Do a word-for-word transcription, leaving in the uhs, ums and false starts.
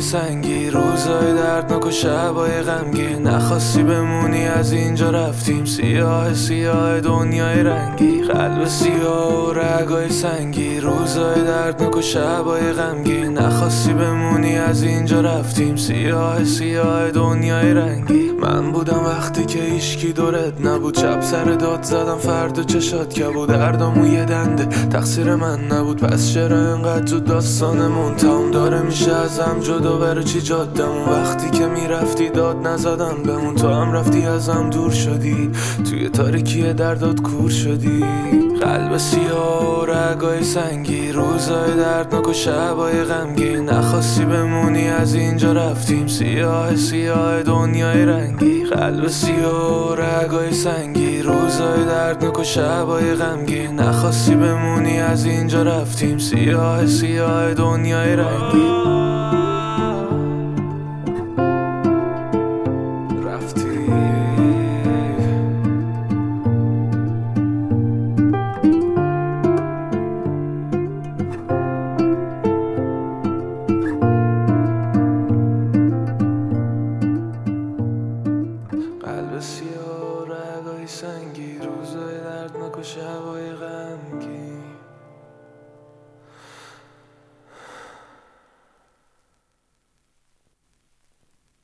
سنگی، روزای دردناک و شبای غمگین. نخواستی بمونی از اینجا رفتیم، سیاه سیاه دنیای رنگی. قلب سیاه و رگای سنگی، روزای دردناک و شبای غمگین. نخواستی بمونی از اینجا رفتیم، سیاه سیاه دنیای رنگی. من بودم وقتی که هیشکی دورت نبود، شب سر داد زدم فردا چشات که بود. دردامو یه دنده تقصیر من نبود، پس چرا انقدر زود داستانمون تموم داره میشه ازم جدا؟ برای چی جادمون وقتی که میرفتی داد نزدم بمون؟ تو هم رفتی ازم دور شدی، توی تاریکی دردات کور شدی. قلب سیاه و رگای سنگی، روزای دردناک و شبای غمگین. نخواستی بمونی از اینجا رفتیم، سیاه سیاه دنیای رنگی. قلب سیاه و رگای سنگی، روزای دردناک و شبای غمگین. نخواستی بمونی از اینجا رفتیم، سیاه سیاه دنیای رنگی. رفتی قلب سیاه و رگای سنگی، روزای دردناک و شبای غمگین.